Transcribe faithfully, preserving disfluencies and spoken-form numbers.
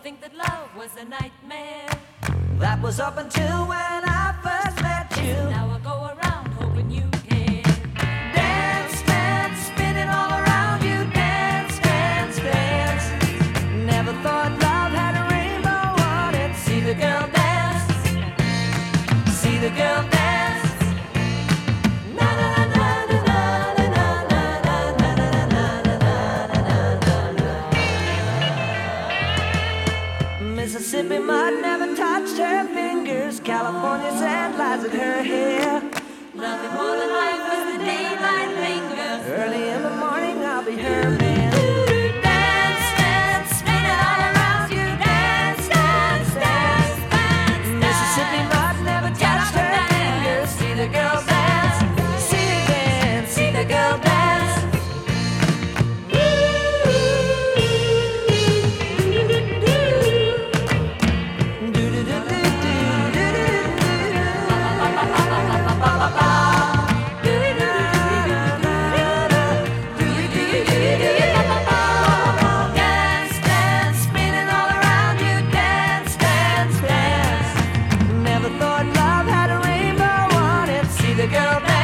think that love was a nightmare. That was up until when I first met you. Now I go around hoping you care. Dance, dance, spinning all around you. Dance, dance, dance. Never thought love had a rainbow on it. See the girl dance. See the girl dance. Na na na na na na na na na na na na na. Mississippi mud never touched her fingers. California sand lies in her hair. Nothing more than life as the daylight lingers. Early in the morning I'll be her man. Dance, dance, spin it all around you. Dance, dance, dance, dance, Mississippi mud never touched her fingers. See the girl dance, see her dance, see the girl dance. Dance, dance, spinning all around you. Dance, dance, dance. Never thought love had a rainbow on it. See the girl dance.